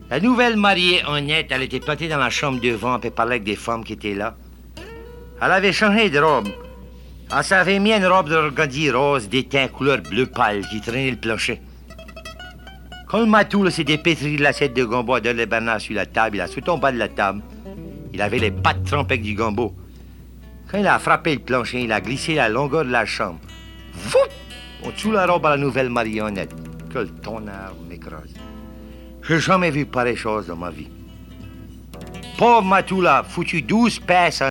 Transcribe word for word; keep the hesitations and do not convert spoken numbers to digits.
La nouvelle mariée honnête, elle était plantée dans la chambre devant, puis elle parlait avec des femmes qui étaient là. Elle avait changé de robe. Elle s'avait mis une robe d'organdie rose, d'étain couleur bleu pâle, qui traînait le plancher. Quand le matou là, s'est dépêtri de l'assiette de gombo de l'ébana sur la table, il a sauté en bas de la table. Il avait les pattes trempées avec du gombo. Quand il a frappé le plancher, il a glissé la longueur de la chambre. Voup! Au-dessous la robe à la nouvelle marionnette. Que le tonnerre m'écrase. J'ai jamais vu pareille chose dans ma vie. Pauvre matou là, foutu douze pièces